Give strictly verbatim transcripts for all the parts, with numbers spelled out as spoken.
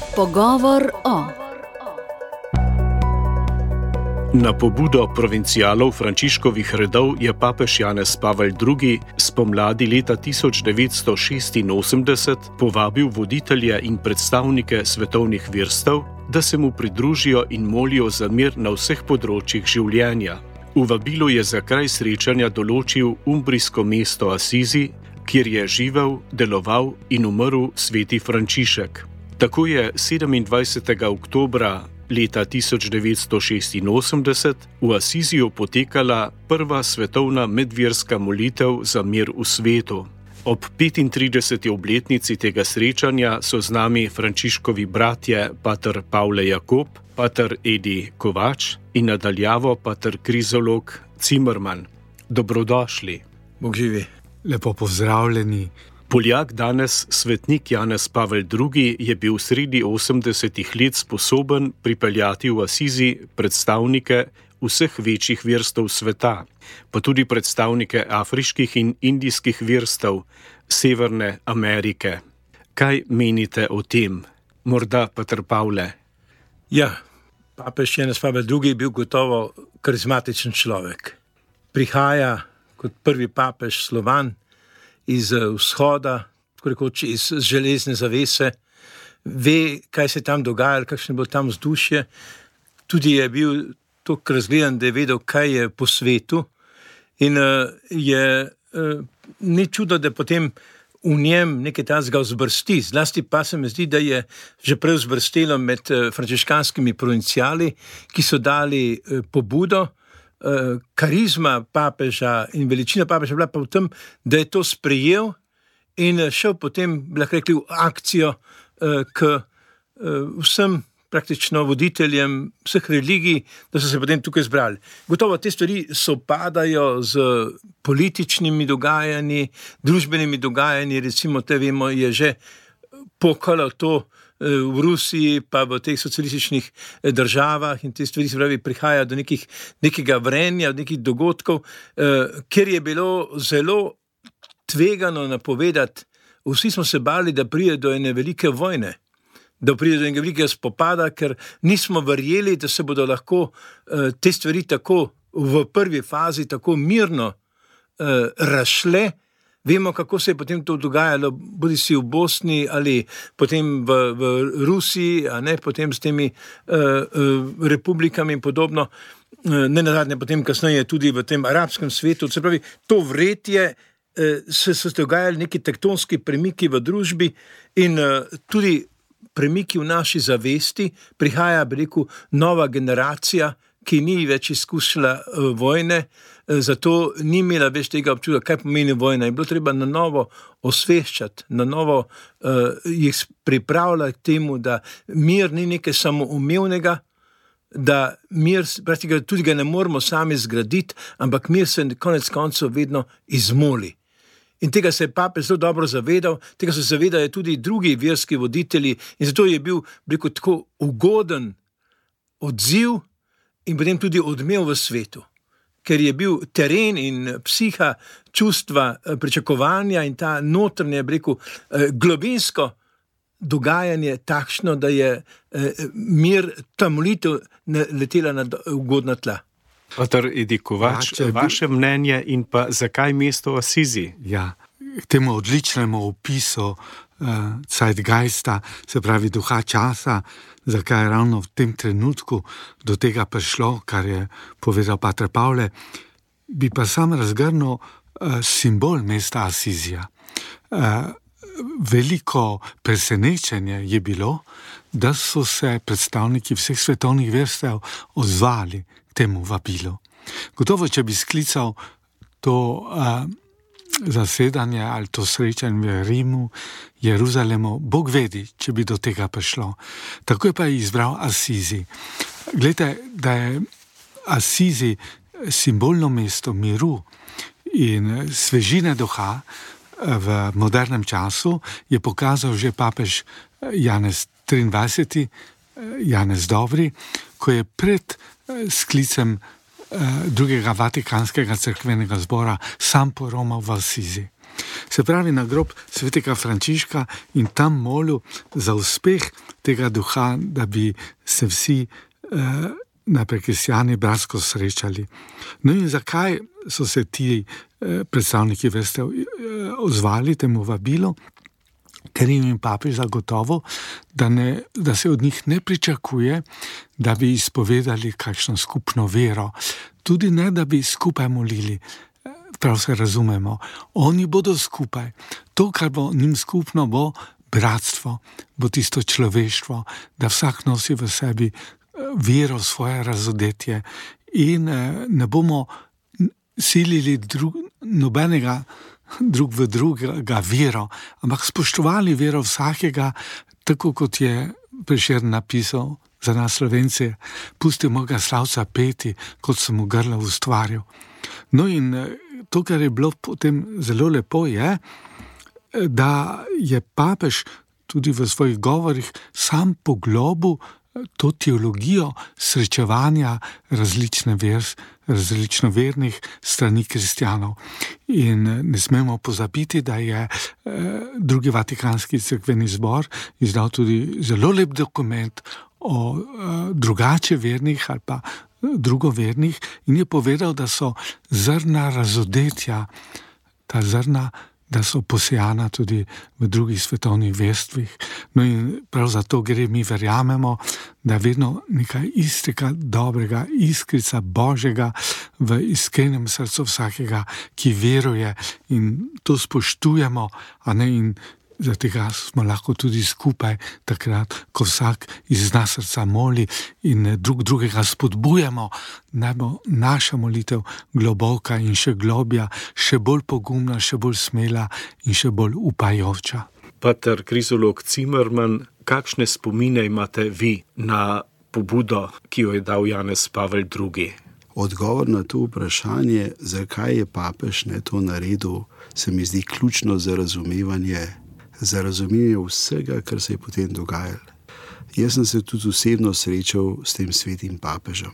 Pogovor o. Na pobudo provincialov Frančiškovih redov je papež Janez Pavel drugi. spomladi leta tisoč devetsto šestinosemdeset povabil voditelje in predstavnike svetovnih verstev, da se mu pridružijo in molijo za mir na vseh področjih življenja. V vabilu je za kraj srečanja določil umbrijsko mesto Asizi, kjer je živel, deloval in umrl sveti Frančišek. Tako je sedemindvajsetega oktobra leta tisoč devetsto šestinosemdeset v Asiziju potekala prva svetovna medverska molitev za mir v svetu. Ob petintrideseti obletnici tega srečanja so z nami Frančiškovi bratje pater Pavle Jakob, pater Edi Kovač in nadaljavo pater Krizolog Cimerman. Dobrodošli. Bog živi. Lepo pozdravljeni. Poljak, danes svetnik Janez Pavel drugi. je bil sredi osemdesetih let sposoben pripeljati v Asizi predstavnike vseh večjih verstev sveta, pa tudi predstavnike afriških in indijskih verstev Severne Amerike. Kaj menite o tem? Morda pater Pavle? Ja, papež Janez Pavel drugi. je bil gotovo karizmatičen človek. Prihaja kot prvi papež Slovan iz vzhoda, tako rekoč iz železne zavese, ve, kaj se tam dogaja, kakšno je bilo tam vzdušje. Tudi je bil toliko razgledan, da je vedel, kaj je po svetu, in uh, je uh, ni čudo, da potem v njem nekaj tazga vzbrsti. Zlasti pa se mi zdi, da je že prej vzbrstelo med uh, frančiškanskimi provinciali, ki so dali uh, pobudo. Uh, karizma papeža in veličina papeža bila pa v tem, da je to sprejel in šel potem, lahko rekli, v akcijo uh, k uh, vsem praktično voditeljem vseh religij, da so se potem tukaj zbrali. Gotovo te stvari sopadajo z političnimi dogajanji, družbenimi dogajanji, recimo te vemo, je že pokalo to v Rusiji, pa v teh socialističnih državah, in te stvari, se pravi, prihaja do nekih, nekega vrenja, do nekih dogodkov, eh, ker je bilo zelo tvegano napovedati. Vsi smo se bali, da pride do ene velike vojne, da pride do enega velikega spopada, ker nismo verjeli, da se bodo lahko eh, te stvari tako v prvi fazi tako mirno eh, razšle. Vemo, kako se je potem to dogajalo, bodi si v Bosni ali potem v, v Rusiji, a ne potem s temi uh, uh, republikami in podobno, uh, ne nazadnje potem kasneje tudi v tem arabskem svetu. Se pravi, to vretje uh, se so dogajali neki tektonski premiki v družbi in uh, tudi premiki v naši zavesti. Prihaja, bi rekel, nova generacija, ki ni več izkušala uh, vojne, zato ni imela več tega občutka, kaj pomeni vojna. Je bilo treba na novo osveščati, na novo uh, jih pripravljati k temu, da mir ni nekaj samoumevnega, da mir, praktično tudi ga ne moramo sami zgraditi, ampak mir se konec koncev vedno izmoli. In tega se je papež zelo dobro zavedal, tega se zavedajo tudi drugi verski voditelji, in zato je bil, bi rekel, tako ugoden odziv in potem tudi odmev v svetu. Ker je bil teren in psiha, čustva, pričakovanja in ta notranje, bi rekel, globinsko dogajanje takšno, da je mir, ta molitev letela na ugodna tla. Pater Edi Kovač, ja, vaše bil... mnenje in pa zakaj mesto Asizi? Ja, k temu odličnemu opisu uh, Zeitgeista, se pravi duha časa, zakaj je ravno v tem trenutku do tega prišlo, kar je povedal pater Pavle, bi pa sam razgrnil uh, simbol mesta Asizija. Uh, veliko presenečenje je bilo, da so se predstavniki vseh svetovnih verstev odzvali temu vabilu. Gotovo, če bi sklical to uh, zasedanje ali to srečanje v Rimu, Jeruzalemu, Bog vedi, če bi do tega prišlo. Tako je pa izbral Asizi. Glejte, da je Asizi simbolno mesto miru in svežine duha v modernem času, je pokazal že papež Janez triindvajseti, Janez Dobri, ko je pred sklicem drugega Vatikanskega cerkvenega zbora sam poromal v Asizi. Se pravi, na grob svetega Frančiška in tam molil za uspeh tega duha, da bi se vsi eh, najprej kristjani bratsko srečali. No in zakaj so se ti eh, predstavniki vrste eh, ozvali temu vabilu? Ker jim je papež zagotovil, da, ne, da se od njih ne pričakuje, da bi izpovedali kakšno skupno vero. Tudi ne, da bi skupaj molili. Prav se razumemo. Oni bodo skupaj. To, kar bo njim skupno, bo bratstvo, bo tisto človeštvo, da vsak nosi v sebi vero, svoje razodetje in ne bomo silili drug, nobenega drug v drugega vero, ampak spoštovali vero vsakega, tako kot je Prešern napisal za nas Slovence, pustimo ga slavca peti, kot sem mu grlo ustvaril. No in to, kar je bilo potem zelo lepo, je, da je papež tudi v svojih govorih sam poglobil to teologijo srečevanja različne vers, različno vernih strani kristjanov. In ne smemo pozabiti, da je eh, drugi Vatikanski cerkveni zbor izdal tudi zelo lep dokument o eh, drugače vernih ali pa drugovernih in je povedal, da so zrna razodetja, ta zrna, da so posejana tudi v drugih svetovnih verstvih. No in prav zato gre, mi verjamemo, da je vedno nekaj istega dobrega, iskrica Božjega v iskrenem srcu vsakega, ki veruje in to spoštujemo, a ne, in zaradi tega smo lahko tudi skupaj takrat, ko vsak iz nas srca moli in drug drugega spodbujamo, naj bo naša molitev globoka in še globja, še bolj pogumna, še bolj smela in še bolj upajoča. Pater Krizolog Cimerman, kakšne spomine imate vi na pobudo, ki jo je dal Janez Pavel drugi? Odgovor na to vprašanje, zakaj je papež ne to naredil, se mi zdi ključno za razumevanje za razumevanje vsega, kar se je potem dogajalo. Jaz sem se tudi osebno srečal s tem svetim papežem.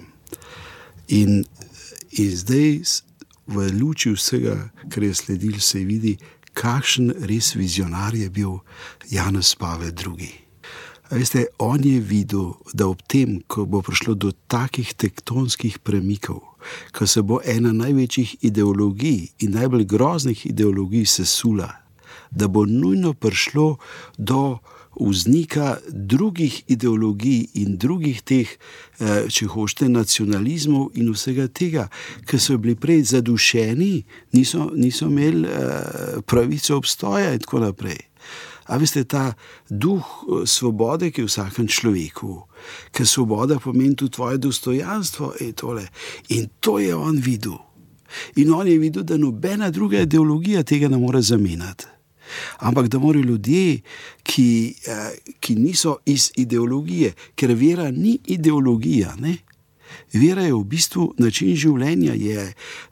In, in zdaj v luči vsega, kar je sledil, se vidi, kakšen res vizionar je bil Janez Pavel drugi. A veste, on je videl, da ob tem, ko bo prišlo do takih tektonskih premikov, ko se bo ena največjih ideologij in najbolj groznih ideologij sesula, da bo nujno prišlo do vznika drugih ideologij in drugih teh, če hočete, nacionalizmov in vsega tega, ki so bili prej zadušeni, niso, niso imeli pravico obstoja in tako naprej. A veste, ta duh svobode, ki je v vsakem človeku, ker svoboda pomeni tudi tvoje dostojanstvo, je tole. In to je on videl. In on je videl, da nobena druga ideologija tega ne more zamenjati. Ampak da morajo ljudje, ki, ki niso iz ideologije, ker vera ni ideologija, ne? Vera je v bistvu način življenja, je,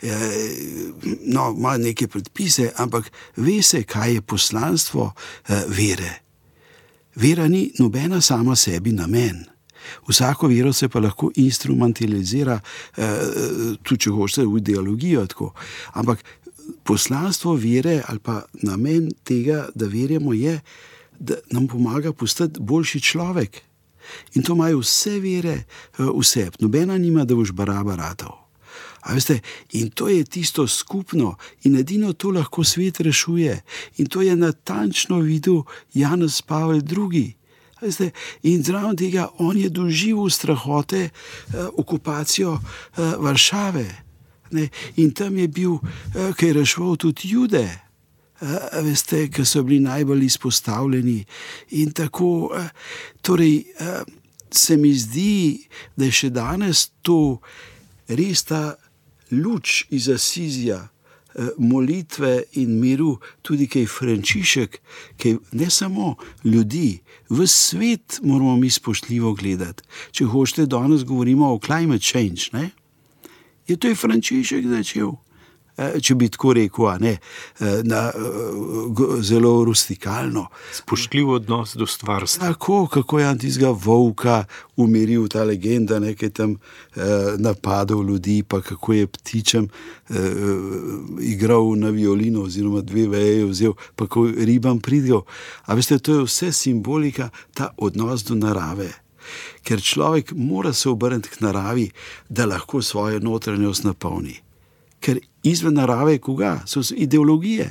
no, ima neke predpise, ampak ve se, kaj je poslanstvo vere. Vera ni nobena sama sebi namen. Vsako vero se pa lahko instrumentalizira, tudi če hočete, v ideologijo, tako. Ampak poslanstvo vere ali pa namen tega, da verjamo, je, da nam pomaga postati boljši človek. In to imajo vse vere v sebi. Nobena nima, da boš baraba ratov. A veste, in to je tisto skupno in edino to lahko svet rešuje. In to je natančno videl Janez Pavel drugi. A veste, in zraven tega on je doživel strahote, okupacijo Varšave. Ne, in tam je bil, ki je reševal tudi Jude, a veste, ki so bili najbolj izpostavljeni. In tako, torej, se mi zdi, da je še danes to res ta luč iz Asizija, molitve in miru, tudi kaj Frančišek, kaj ne samo ljudi, v svet moramo mi spoštljivo gledati. Če hočete, danes govorimo o climate change, ne? Je to je Frančišek začel. če bi tako rekel, a ne, na, zelo rustikalno. Spoštljiv odnos do stvarstva. Tako, kako je tistega volka umiril, ta legenda, nekaj tam eh, napadal ljudi, pa kako je ptičem eh, igral na violino oziroma dve veje vzel, pa kako ribam pridgal. A veste, to je vse simbolika, ta odnos do narave. Ker človek mora se obrniti k naravi, da lahko svojo notranjost napolni. Ker izven narave koga? So ideologije.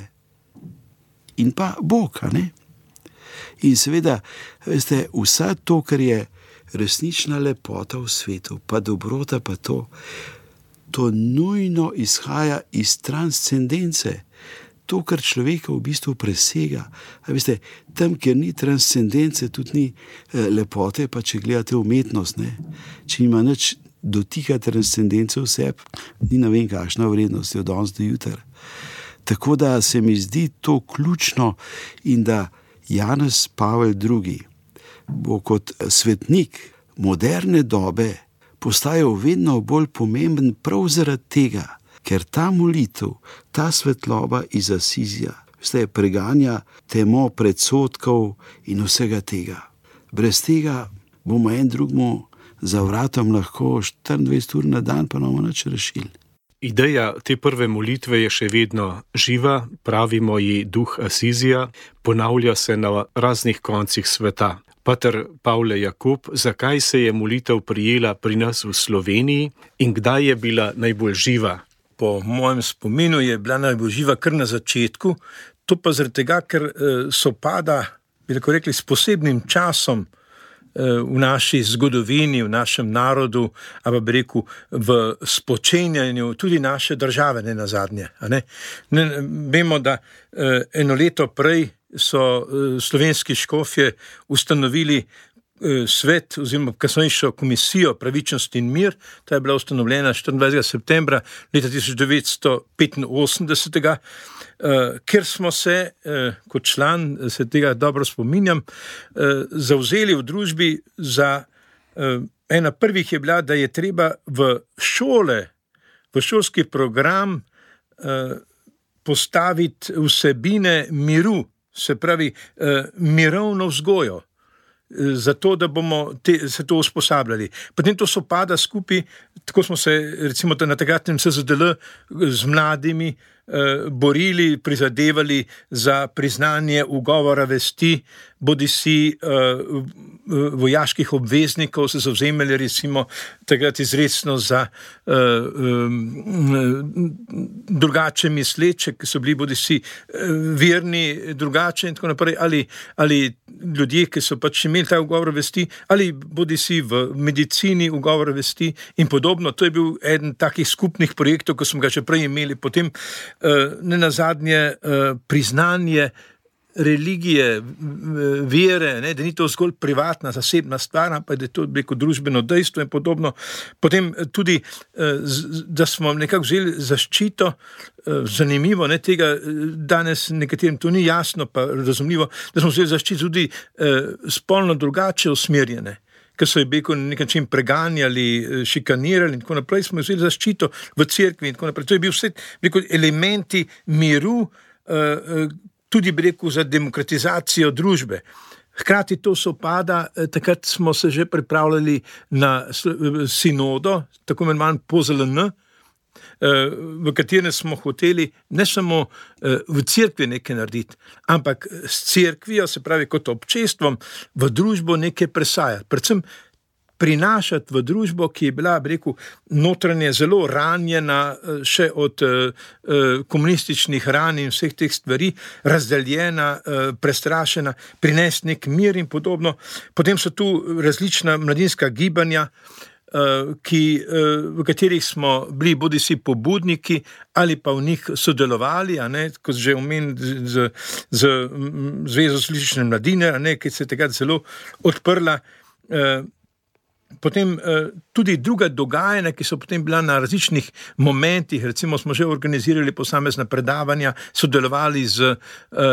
In pa Bog, a ne? In seveda, veste, vsa to, kar je resnična lepota v svetu, pa dobrota, pa to, to nujno izhaja iz transcendence. To, kar človeka v bistvu presega. A veste, tam, kjer ni transcendence, tudi ni eh, lepote, pa če gledate umetnost, ne? Če ima nič dotika transcendence v sebi, ni ne vem kakšna vrednost, je od danes do jutra. Tako da se mi zdi to ključno in da Janez Pavel drugi bo kot svetnik moderne dobe postajal vedno bolj pomemben prav zaradi tega, ker ta molitev, ta svetloba iz Asizija, veste, preganja temo predsodkov in vsega tega. Brez tega bomo en drugmu za vratom lahko štiriindvajset ur na dan, pa ne bomo nič rešili. Ideja te prve molitve je še vedno živa, pravimo ji duh Asizija, ponavlja se na raznih koncih sveta. Pater Pavle Jakub, zakaj se je molitev prijela pri nas v Sloveniji in kdaj je bila najbolj živa? Po mojem spominu je bila najbolj živa kar na začetku, to pa zaradi tega, ker sopada, bi lahko rekli, s posebnim časom v naši zgodovini, v našem narodu, ali bi rekel v spočenjanju tudi naše države, ne nazadnje. Ne? Ne, vemo, da eno leto prej so slovenski škofje ustanovili svet oziroma kasnejšo komisijo Pravičnost in mir, ta je bila ustanovljena štiriindvajsetega septembra leta tisoč devetsto petinosemdeset, ker smo se, kot član, se tega dobro spominjam, zavzeli v družbi za, ena prvih je bila, da je treba v šole, v šolski program postaviti vsebine miru, se pravi mirovno vzgojo, zato, da bomo te, se to usposabljali. Potem to sopada skupaj, tako smo se recimo na takratnem S Z D L z mladimi eh, borili, prizadevali za priznanje ugovora vesti, bodisi eh, vojaških obveznikov, se zavzemali recimo takrat izrecno za eh, eh, drugače misleče, ki so bili bodisi eh, verni drugače in tako naprej, ali, ali ljudje, ki so pač imeli ta ugovor vesti, ali bodisi v medicini ugovor vesti in podobno. To je bil eden takih skupnih projektov, ko smo ga še prej imeli, potem eh, ne nazadnje eh, priznanje religije, vere, ne, da ni to zgolj privatna, zasebna stvar, ampak da je to neko družbeno dejstvo in podobno. Potem tudi, da smo nekako vzeli zaščito, zanimivo, ne, tega danes nekaterim to ni jasno, pa razumljivo, da smo vzeli zaščito tudi spolno drugače usmerjene, ki so je beko na nek način preganjali, šikanirali in tako naprej, smo vzeli zaščito v cerkvi in tako naprej. To je bil vse beko elementi miru, tudi bi rekel za demokratizacijo družbe. Hkrati to sopada, takrat smo se že pripravljali na sinodo, tako imenovan P O Z L N, v katerem smo hoteli ne samo v cerkvi nekaj narediti, ampak s cerkvijo, se pravi kot občestvom, v družbo nekaj presajati. Predvsem prinašati v družbo, ki je bila, bi rekel, notranje zelo ranjena še od uh, komunističnih ran in vseh teh stvari, razdeljena, uh, prestrašena, prinesti nek mir in podobno. Potem so tu različna mladinska gibanja, uh, ki, uh, v katerih smo bili bodisi pobudniki ali pa v njih sodelovali, a ne, kot že omenil z, z Zvezo socialistične mladine, a ne, ki se je takrat zelo odprla. Uh, Potem tudi druga dogajanja, ki so potem bila na različnih momentih, recimo smo že organizirali posamezna predavanja, sodelovali z uh,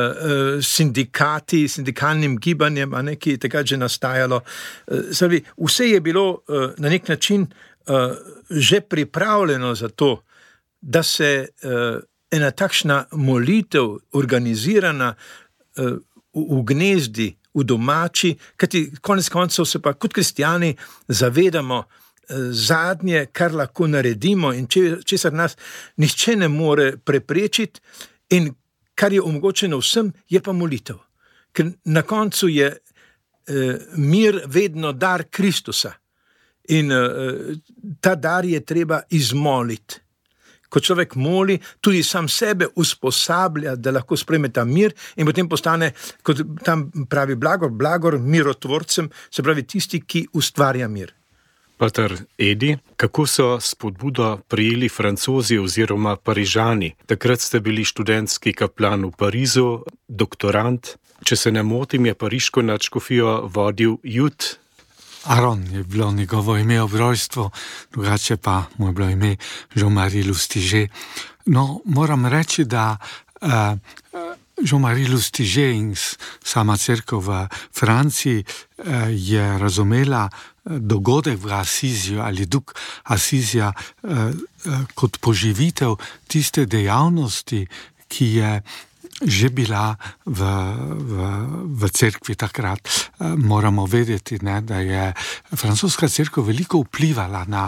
sindikati, sindikalnim gibanjem, a ne, ki je takrat že nastajalo. Uh, vse je bilo uh, na nek način uh, že pripravljeno za to, da se uh, ena takšna molitev, organizirana uh, v, v gnezdi, v domači, kajti konec koncev se pa kot kristijani zavedamo, zadnje, kar lahko naredimo in če, česar nas nihče ne more preprečiti in kar je omogočeno vsem, je pa molitev. Ker na koncu je eh, mir vedno dar Kristusa in eh, ta dar je treba izmoliti. Ko človek moli, tudi sam sebe usposablja, da lahko sprejme ta mir in potem postane, kot tam pravi Blagor, Blagor mirotvorcem, se pravi tisti, ki ustvarja mir. Pater Edi, kako so spodbudo prijeli Francozi oziroma Parižani? Takrat ste bili študentski kaplan v Parizu, doktorant. Če se ne motim, je pariško nadškofijo vodil Jud. Aron je bilo njegovo ime ob rojstvu, drugače pa mu je bilo ime Jean-Marie Lustiger. No, moram reči, da uh, Jean-Marie Lustiger in sama cerkev v Franciji uh, je razumela dogodek v Asiziju ali duk Asizija uh, uh, kot poživitev tiste dejavnosti, ki je že bila v, v, v cerkvi takrat. Moramo vedeti, ne, da je francoska cerkev veliko vplivala na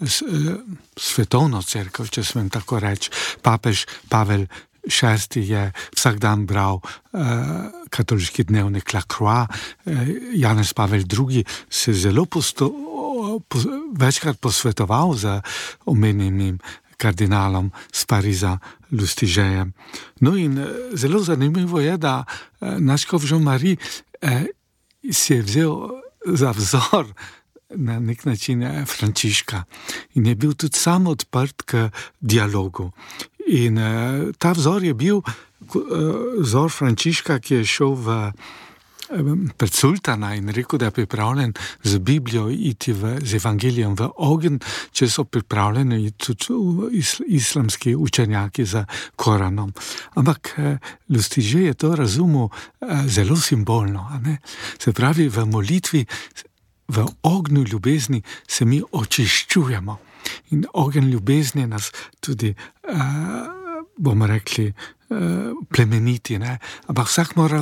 svetovno cerkev, če smem tako reči. Papež Pavel šesti je vsak dan bral eh, katoliški dnevnik La Croix, eh, Janez Pavel drugi se zelo posto, po, večkrat posvetoval z omenjenim kardinalom z Pariza Lustigerjem. No in zelo zanimivo je, da naš škof Jean-Marie eh, si je vzel za vzor na nek način Frančiška in je bil tudi sam odprt k dialogu. In eh, ta vzor je bil eh, vzor Frančiška, ki je šel v pred sultana in rekel, da je pripravljen z Biblijo iti v, z evangelijem v ogenj, če so pripravljeni tudi islamski učenjaki za Koranom. Ampak Lustiger je to razumel zelo simbolno. A ne? Se pravi, v molitvi, v ognju ljubezni se mi očiščujemo. In ogenj ljubezni nas tudi, uh, bomo rekli, uh, plemeniti. Ne? Ampak vsak mora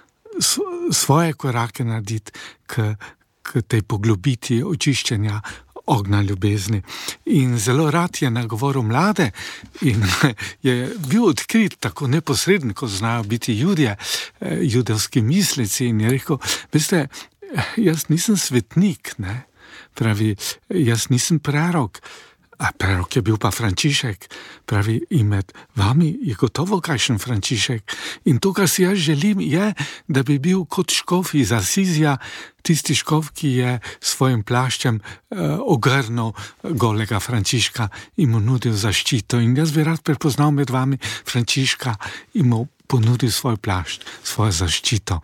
svoje korake narediti k, k tej poglobiti očiščenja ognja ljubezni. In zelo rad je nagovoril mlade in je bil odkrit tako neposredno, kot znajo biti Judje, judovski mislici in je rekel, veste, jaz nisem svetnik, ne? Pravi, jaz nisem prerok, a prerok je bil pa Frančišek, pravi, in med vami je gotovo kakšen Frančišek. In to, kar si jaz želim, je, da bi bil kot škof iz Asizija, tisti škof, ki je svojim plaščem eh, ogrnil golega Frančiška in mu nudil zaščito. In jaz bi rad prepoznal med vami Frančiška in mu ponudil svoj plašč, svojo zaščito.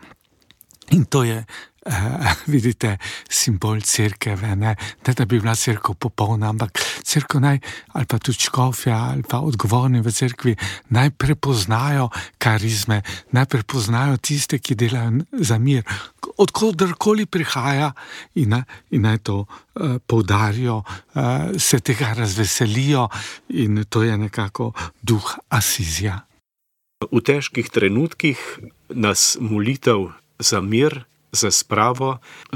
In to je Uh, vidite, simbol cerkeve, ne? Ne da bi bila cerkev popolna, ampak cerkev naj, ali pa tudi škofja, ali pa odgovorni v cerkvi, naj prepoznajo karizme, naj prepoznajo tiste, ki delajo za mir, odkodarkoli prihaja in, in naj to uh, poudarijo, uh, se tega razveselijo in to je nekako duh Asizija. V težkih trenutkih nas molitev za mir, za spravo,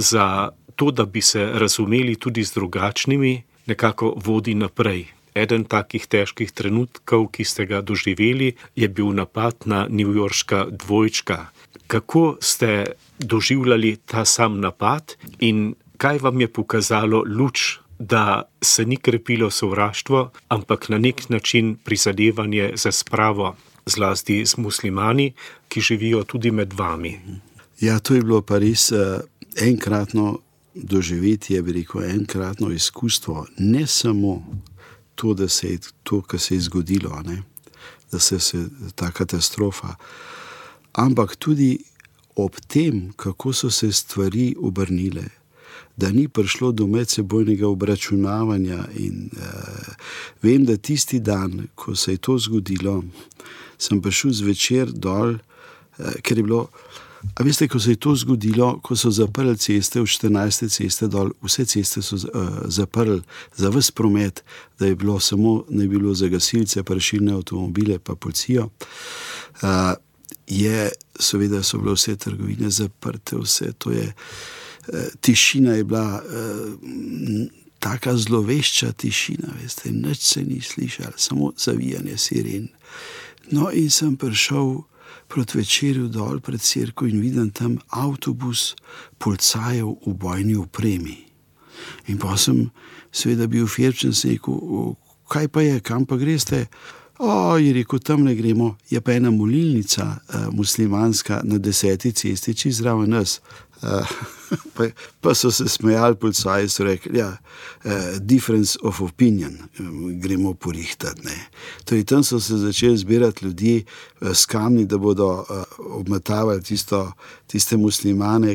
za to, da bi se razumeli tudi z drugačnimi, nekako vodi naprej. Eden takih težkih trenutkov, ki ste ga doživeli, je bil napad na newyorška dvojčka. Kako ste doživljali ta sam napad in kaj vam je pokazalo luč, da se ni krepilo sovraštvo, ampak na nek način prizadevanje za spravo, zlasti z muslimani, ki živijo tudi med vami? Ja, to je bilo pa res uh, enkratno doživetje, bi rekel, enkratno izkustvo. Ne samo to, da se je to, kar se je zgodilo, ne? Da se je ta katastrofa, ampak tudi ob tem, kako so se stvari obrnile, da ni prišlo do medsebojnega obračunavanja in uh, vem, da tisti dan, ko se je to zgodilo, sem prišel zvečer dol, uh, ker je bilo A veste, ko se je to zgodilo, ko so zaprli ceste, v štirinajste ceste dol, vse ceste so uh, zaprli za ves promet, da je bilo samo, ne bi bilo za gasilce, pa rešilne avtomobile, pa policijo, uh, je, seveda so bile vse trgovine zaprte, vse to je, uh, tišina je bila, uh, taka zlovešča tišina, veste, nič se ni slišal, samo zavijanje siren. No in sem prišel proti večerju dol pred cerkev in vidim tam avtobus policajev v bojni opremi. In pa sem seveda bil firčen, sem rekel, kaj pa je, kam pa greste? O, je rekel, tam ne gremo, je pa ena molilnica uh, muslimanska na deseti cesti, čist zraven nas. Uh, pa, pa so se smejali policaji, so rekli, ja, uh, difference of opinion, um, gremo porihtati, ne. Torej, tam so se začeli zbirati ljudje uh, s kamni, da bodo uh, obmetavali tisto, tiste muslimane,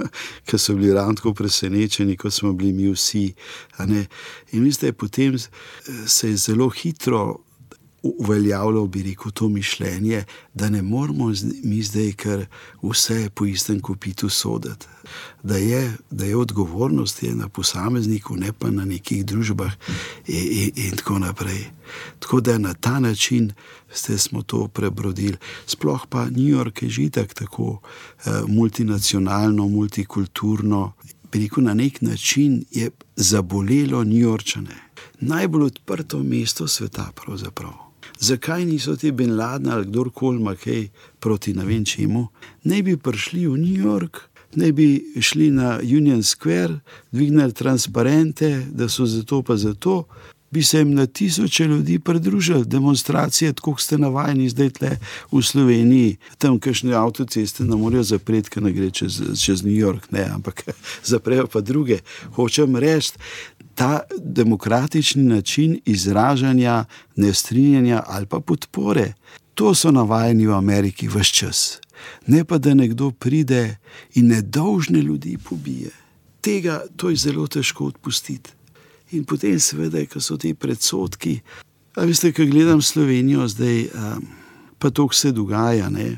ki so bili ravno tako presenečeni, kot smo bili mi vsi. A ne. In mislite, potem se je zelo hitro uveljavljalo, bi rekel, to mišljenje, da ne moramo mi zdaj kar vse po istem kopitu soditi. Da je, da je odgovornost je na posamezniku, ne pa na nekih družbah in, in, in tako naprej. Tako da na ta način ste smo to prebrodili. Sploh pa New York je žitak tako eh, multinacionalno, multikulturno. Bi rekel, na nek način je zabolelo New Yorkčane. Najbolj odprto mesto sveta pravzaprav. Zakaj niso ti Bin Laden ali kdorkoli ima kaj proti ne vem čemu? Ne bi prišli v New York, ne bi šli na Union Square, dvignili transparente, da so zato pa zato, bi se jim na tisoče ljudi pridružili, demonstracije, tako kot ste navajeni zdaj tle v Sloveniji, tam kakšne avtoceste ne morajo zapreti, ker ne gre čez, čez New York, ne, ampak zaprejo pa druge. Hočem reči, ta demokratični način izražanja, nestrinjanja ali pa podpore, to so navajeni v Ameriki ves čas. Ne pa, da nekdo pride in nedolžne ljudi pobije. Tega, to je zelo težko odpustiti. In potem seveda, ko so ti predsodki, a veste, ko gledam Slovenijo zdaj, um, pa to, se dogaja, ne,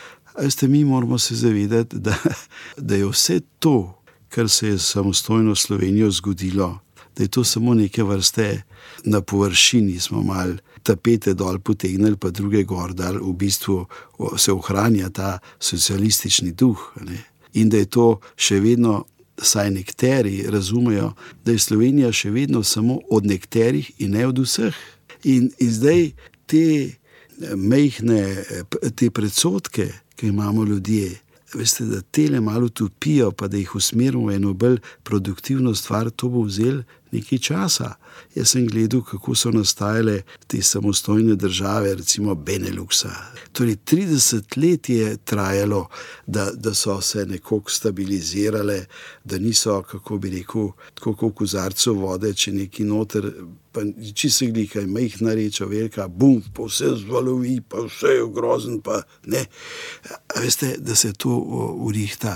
a veste, mi moramo se zavedati, da, da je vse to, kar se je samostojno Slovenijo zgodilo, da je to samo neke vrste na površini, smo mal tapete dol potegnili, pa druge gor dal, v bistvu se ohranja ta socialistični duh, ne, in da je to še vedno, saj nekteri razumejo, da je Slovenija še vedno samo od nekterih in ne od vseh. In, in zdaj te mejhne, te predsodke, ki imamo ljudje, veste, da tele malo topijo, pa da jih usmerimo v eno bolj produktivno stvar, to bo vzel nekaj časa. Jaz sem gledal, kako so nastajale te samostojne države, recimo Beneluxa. Torej, trideset let je trajalo, da, da so se nekako stabilizirale, da niso, kako bi rekel, tako kot v kozarcu vode, če neki noter, pa čisto glika, majhna reča, velika, bum, pa vse zvalovi, pa vse je grozen, pa ne. A veste, da se to urihta.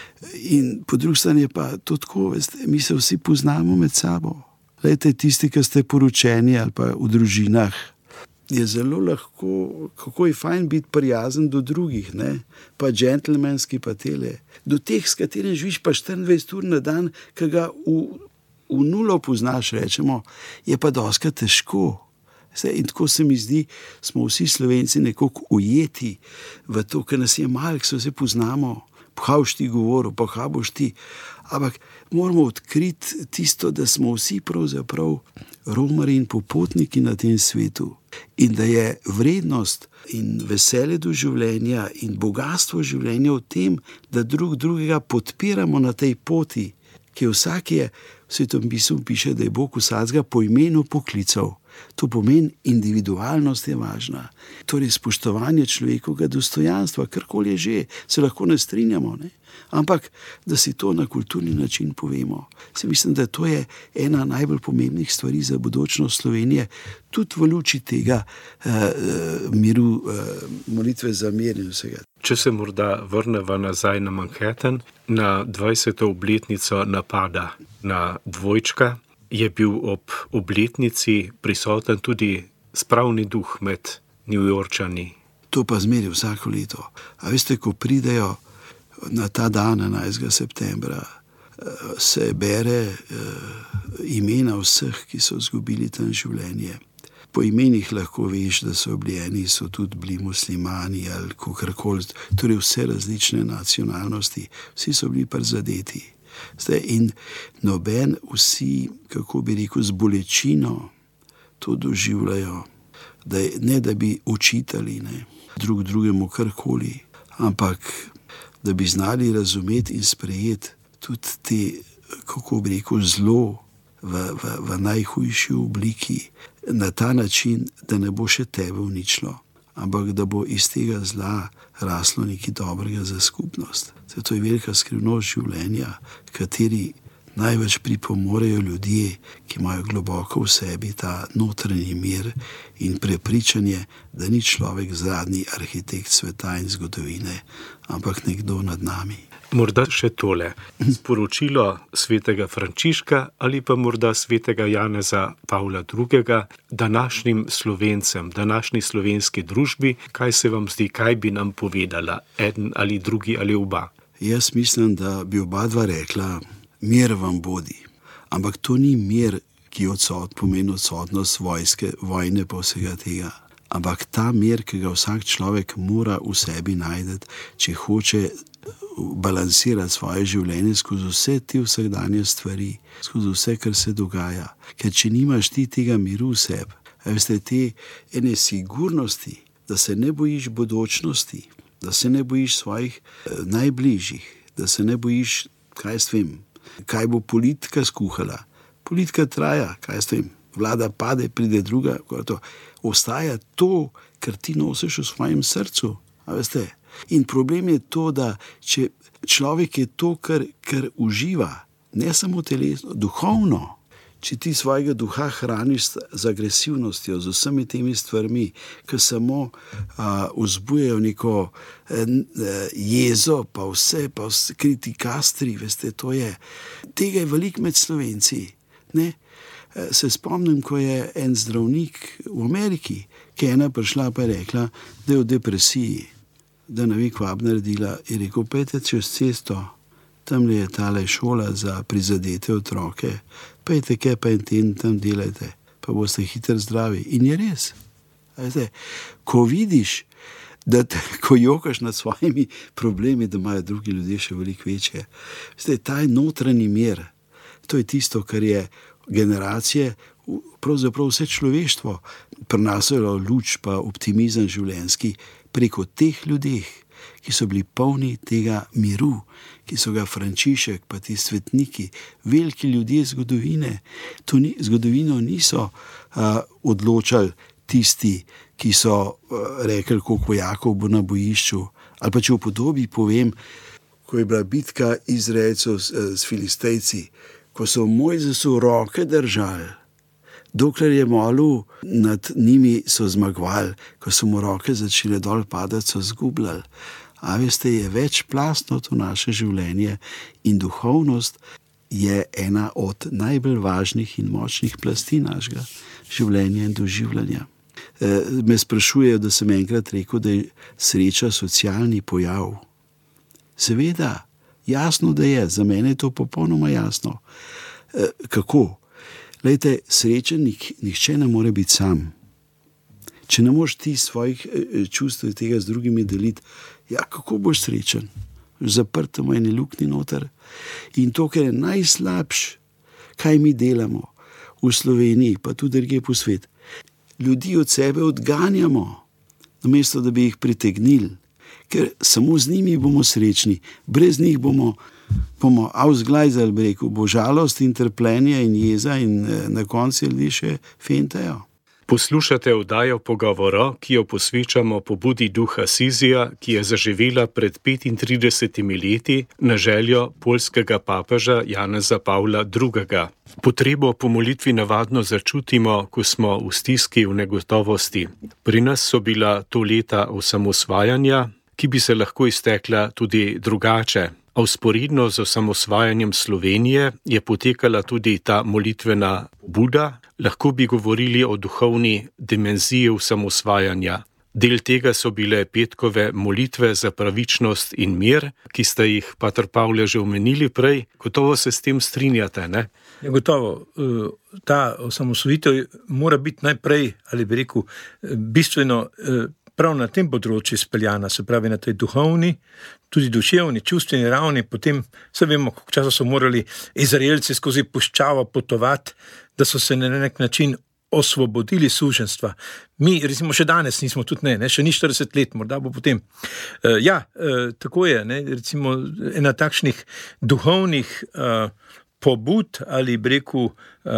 In po drugi strani je pa to tako, veste, mi se vsi poznamo med sabo. Lejte, tisti, ki ste poročeni ali pa v družinah, je zelo lahko, kako je fajn biti prijazen do drugih, ne? Pa džentelmenski pa tele. Do teh, s katerim živiš pa štiriindvajset ur na dan, ki ga v, v nulo poznaš, rečemo, je pa doskrat težko. In tako se mi zdi, smo vsi Slovenci nekako ujeti v to, ker nas je malo, ki se vse poznamo, pa boš ti govoril, pa boš ti. Ampak moramo odkriti tisto, da smo vsi pravzaprav romari in popotniki na tem svetu in da je vrednost in veselje do življenja in bogatstvo življenja v tem, da drug drugega podpiramo na tej poti, ki vsak je, v Svetem pismu piše, da je Bog vsakega po imenu poklical. To pomeni, individualnost je važna. Torej, spoštovanje človekovega dostojanstva, karkoli je že, se lahko ne strinjamo, ne? Ampak, da si to na kulturni način povemo. Se mislim, da to je ena najbolj pomembnih stvari za bodočnost Slovenije, tudi v luči tega uh, miru, uh, molitve za mir in vsega. Če se morda vrneva nazaj na Manhattan, na dvajseto obletnico napada na dvojčka, je bil ob obletnici prisoten tudi spravni duh med Newyorčani. To pa zmeri vsako leto. A veste, ko pridejo Na ta dan, enajstega septembra, se bere imena vseh, ki so izgubili tam življenje. Po imenih lahko veš, da so bili eni, so tudi bili muslimani ali kakorkoli, torej vse različne nacionalnosti, vsi so bili prizadeti. Zdaj, in noben, vsi, kako bi rekel, z bolečino to doživljajo, da je, ne da bi učitali ne, drug drugemu karkoli, ampak da bi znali razumeti in sprejeti tudi te, kako bi rekel, zlo v, v, v najhujši obliki, na ta način, da ne bo še tebe uničilo, ampak da bo iz tega zla raslo nekaj dobrega za skupnost. Zdaj, to je velika skrivnost življenja, kateri največ pripomorejo ljudje, ki imajo globoko v sebi ta notranji mir in prepričanje, da ni človek zadnji arhitekt sveta in zgodovine, ampak nekdo nad nami. Morda še tole, sporočilo svetega Frančiška ali pa morda svetega Janeza Pavla drugega današnjim Slovencem, današnji slovenski družbi, kaj se vam zdi, kaj bi nam povedala, eden ali drugi ali oba? Jaz mislim, da bi oba dva rekla, mir vam bodi. Ampak to ni mir, ki odsot, pomeni odsotnost vojske, vojne pa vsega tega. Ampak ta mir, ki ga vsak človek mora v sebi najti, če hoče balansirati svoje življenje skozi vse te vsakdanje stvari, skozi vse, kar se dogaja. Ker če nimaš ti tega miru v sebi, veste, te ene sigurnosti, da se ne bojiš bodočnosti, da se ne bojiš svojih eh, najbližjih, da se ne bojiš, kaj s vem, kaj bo politika skuhala. Politika traja, kaj s vem, vlada pade, pride druga, to. Ostaja to, kar ti nosiš v svojem srcu, a veste. In problem je to, da če človek je to, kar, kar uživa, ne samo telesno, duhovno, če ti svojega duha hraniš z agresivnostjo, z vsemi temi stvarmi, ki samo a, vzbujajo neko a, jezo, pa vse, pa vse kritikastri, veste, to je. Tega je veliko med Slovenci, ne? Se spomnim, ko je en zdravnik v Ameriki, ki je ena prišla pa je rekla, da je v depresiji, da ne ve, kva bi naredila, je rekel, pejte čez cesto, tam je tale šola za prizadete otroke, pejte kaj pa en teden tam delajte, pa boste hitro zdravi. In je res. Veste, ko vidiš, da te, ko jokaš nad svojimi problemi, da imajo drugi ljudje še veliko večje, veste, ta notranji mir, to je tisto, kar je generacije, pravzaprav vse človeštvo prinašalo luč pa optimizem življenjski preko teh ljudeh, ki so bili polni tega miru, ki so ga Frančišek pa ti svetniki, veliki ljudje zgodovine, to ni, zgodovino niso uh, odločali tisti, ki so uh, rekli, koliko vojakov bo na bojišču, ali pa če v podobi povem, ko je bila bitka Izraelcev s, s Filistejci, ko so Mojzesu roke držali, dokler je molil, nad njimi so zmagovali, ko so mu roke začele dol padati, so zgubljali. A veste, je večplastno to naše življenje in duhovnost je ena od najbolj važnih in močnih plasti našega življenja in doživljanja. E, me sprašujejo, da sem enkrat rekel, da je sreča socialni pojav. Seveda, jasno, da je, za mene je to popolnoma jasno. E, kako? Glejte, srečen nihče ne more biti sam. Če ne moš ti svojih čustev tega z drugimi deliti, ja, kako boš srečen? Zaprt v eni luknji noter. In to, kar je najslabš, kaj mi delamo v Sloveniji, pa tudi drugje po svet, ljudi od sebe odganjamo, namesto da bi jih pritegnili, ker samo z njimi bomo srečni, brez njih bomo bomo avzglajzali, bi rekel, bo žalost in trpljenje in jeza in na koncu ljudi še fentajo. Poslušate oddajo Pogovoro, ki jo posvečamo pobudi duha Sizija, ki je zaživela pred petintridesetimi leti na željo poljskega papeža Janeza Pavla drugega. Potrebo po molitvi navadno začutimo, ko smo v stiski, v negotovosti. Pri nas so bila to leta osamosvajanja, ki bi se lahko iztekla tudi drugače. A vzporedno z osamosvajanjem Slovenije je potekala tudi ta molitvena pobuda. Lahko bi govorili o duhovni dimenziji osamosvajanja. Del tega so bile petkove molitve za pravičnost in mir, ki ste jih, pater Pavle, že omenili prej. Gotovo se s tem strinjate, ne? Ja, gotovo. Ta osamosvojitev mora biti najprej, ali bi rekel, bistveno prav na tem področju speljana, se pravi na tej duhovni, tudi duševni, čustveni ravni. Potem se vemo, koliko časa so morali Izraelci skozi puščavo potovati, da so se na nek način osvobodili suženstva. Mi, recimo, še danes nismo tudi ne, ne še ni štirideset let, morda bo potem. Uh, ja, uh, tako je, ne, recimo, ena takšnih duhovnih uh, pobud ali breku uh,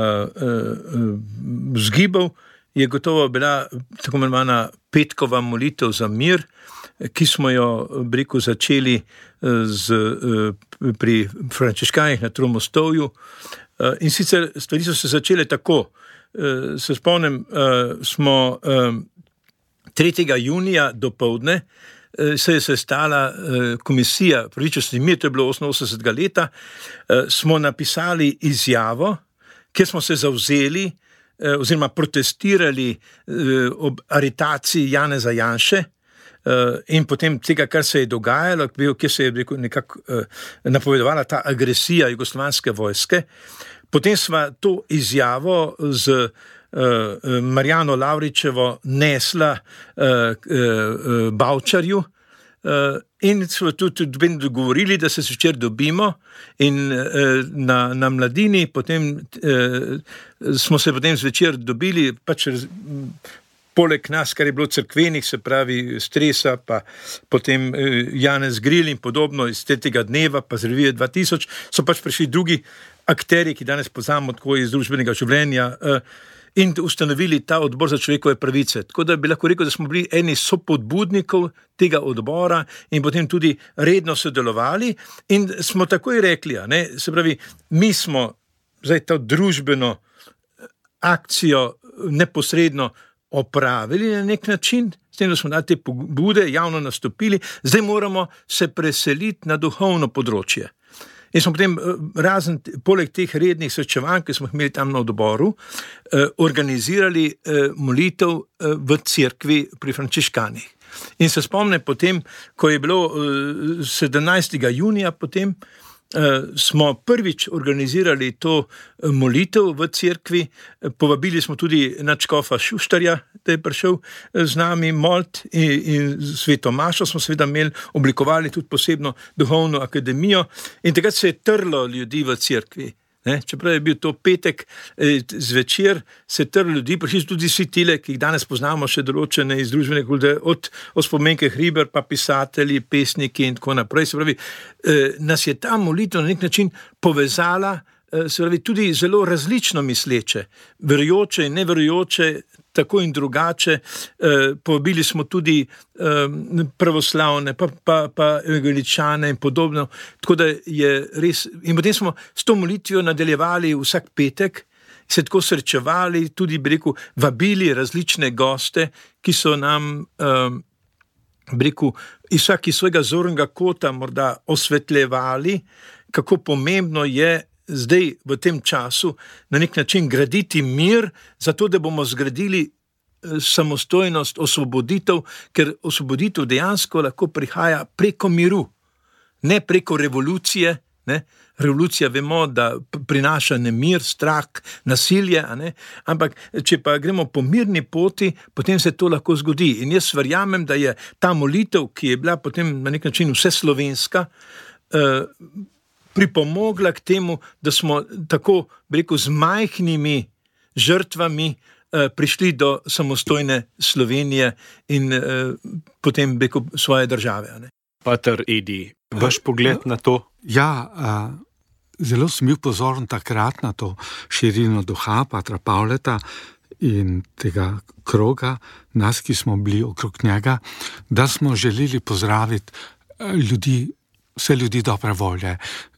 uh, vzgibov je gotovo bila tako imenovana petkova molitev za mir, ki smo jo breku začeli uh, z, uh, pri frančiškanih na Tromostovju. Uh, in sicer stvari so se začele tako. Uh, se spomnim, uh, smo uh, tretjega junija dopoldne uh, se je sestala uh, komisija pravičnosti in mir, to je bilo oseminosemdesetega leta, uh, smo napisali izjavo, kjer smo se zavzeli uh, oziroma protestirali uh, ob aretaciji Janeza Janše uh, in potem tega, kar se je dogajalo, kjer se je nekako uh, napovedovala ta agresija jugoslovanske vojske. Potem sva to izjavo z uh, Marjano Lavričevo nesla uh, uh, Bavčarju uh, in smo tudi dogovorili, da se večer dobimo in uh, na, na Mladini, potem uh, smo se potem zvečer dobili, pač poleg nas, kar je bilo cerkvenih, se pravi Stresa, pa potem uh, Janez Gril in podobno iz tega dneva, pa z revije dva tisoč, so pač prišli drugi akteri, ki danes poznamo tako iz družbenega življenja, in ustanovili ta odbor za človekove pravice. Tako da bi lahko rekel, da smo bili eni sopodbudnikov tega odbora in potem tudi redno sodelovali in smo takoj rekli, ne, se pravi, mi smo zdaj to družbeno akcijo neposredno opravili na nek način, s tem, da smo dali te pobude, javno nastopili, zdaj moramo se preseliti na duhovno področje. In smo potem, razen, poleg teh rednih srečevanj, ki smo imeli tam na odboru, organizirali molitev v cerkvi pri frančiškanih. In se spomnim potem, ko je bilo sedemnajstega junija potem, smo prvič organizirali to molitev v cerkvi, povabili smo tudi nadškofa Šuštarja, da je prišel z nami molt in, in sveto mašo smo seveda imeli, oblikovali tudi posebno duhovno akademijo in takrat se je trlo ljudi v cerkvi. Ne? Čeprav je bil to petek eh, zvečer, se je trlo ljudi, prišli tudi vsi tile, ki jih danes poznamo še določene iz družbene kulture, od, od Spomenke Hriber, pa pisatelji, pesniki in tako naprej. Se pravi, eh, nas je ta molitev na nek način povezala, eh, se pravi, tudi zelo različno misleče, verujoče in neverujoče, tako in drugače, eh, povabili smo tudi eh, pravoslavne, pa, pa, pa evangeličane in podobno, tako da je res, in potem smo s to molitvijo nadaljevali vsak petek, se tako srečevali, tudi, bi rekel, vabili različne goste, ki so nam, eh, bi rekel, vsak iz svojega zornega kota morda osvetljevali, kako pomembno je zdaj v tem času na nek način graditi mir, zato da bomo zgradili samostojnost, osvoboditev, ker osvoboditev dejansko lahko prihaja preko miru, ne preko revolucije. Ne? Revolucija vemo, da prinaša nemir, strah, nasilje, ne? Ampak če pa gremo po mirni poti, potem se to lahko zgodi. In jaz verjamem, da je ta molitev, ki je bila potem na nek način vseslovenska, eh, pripomogla k temu, da smo tako, bi rekel, z majhnimi žrtvami eh, prišli do samostojne Slovenije in eh, potem, bi rekel, svoje države. Ne? Pater Edi, vaš pogled na to? Ja, uh, zelo sem bil pozoren takrat na to širino duha patra Pavleta in tega kroga, nas, ki smo bili okrog njega, da smo želeli pozdraviti ljudi, vse ljudi dobre volje.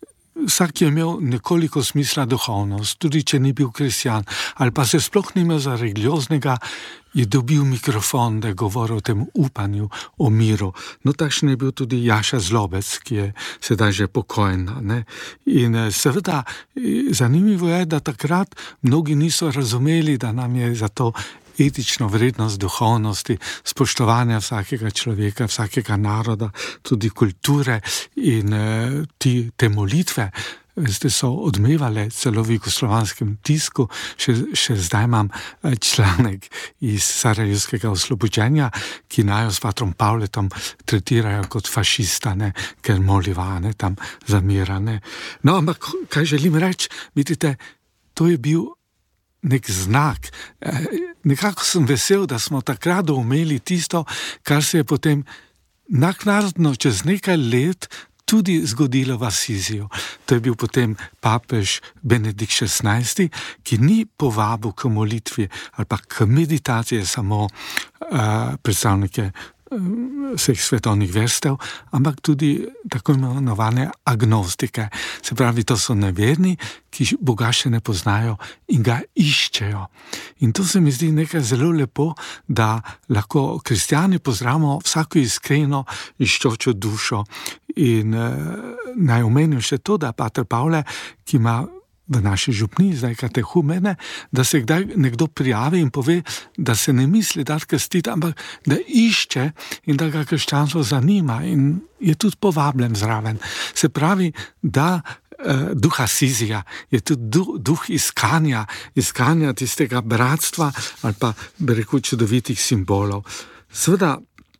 Vsak je imel nekoliko smisla duhovnost, tudi če ni bil kristjan, ali pa se sploh ni imel za religioznega, je dobil mikrofon, da je govoril o tem upanju, o miru. No, takšen je bil tudi Jaša Zlobec, ki je sedaj že pokojna. Ne? In seveda, zanimivo je, da takrat mnogi niso razumeli, da nam je za to etično vrednost duhovnosti, spoštovanja vsakega človeka, vsakega naroda, tudi kulture in uh, ti, te molitve, veste, so odmevale celo v jugoslovanskem tisku. Še, še zdaj imam članek iz sarajevskega oslobođenja, ki najo s patrom Pavletom tretirajo kot fašista, ne, ker moliva, ne, tam zamira. Ne. No, ampak kaj želim reči, vidite, to je bil nek znak. Nekako sem vesel, da smo takrat doumeli tisto, kar se je potem naknadno čez nekaj let tudi zgodilo v Asiziju. To je bil potem papež Benedikt šestnajsti, ki ni povabil k molitvi ali pa k meditaciji samo uh, predstavnike vseh svetovnih verstev, ampak tudi tako imenovane agnostike. Se pravi, to so neverni, ki Boga še ne poznajo in ga iščejo. In to se mi zdi nekaj zelo lepo, da lahko kristjani pozdravimo vsako iskreno iščočo dušo. In eh, naj omenim še to, da pater Pavle, ki ima v naši župniji zdaj katehumene, da se kdaj nekdo prijavi in pove, da se ne misli dati krstiti, ampak da išče in da ga krščanstvo zanima in je tudi povabljen zraven. Se pravi, da eh, duh Asizija je tudi duh, duh iskanja, iskanja tistega bratstva ali pa, bi rekel, čudovitih simbolov. Seveda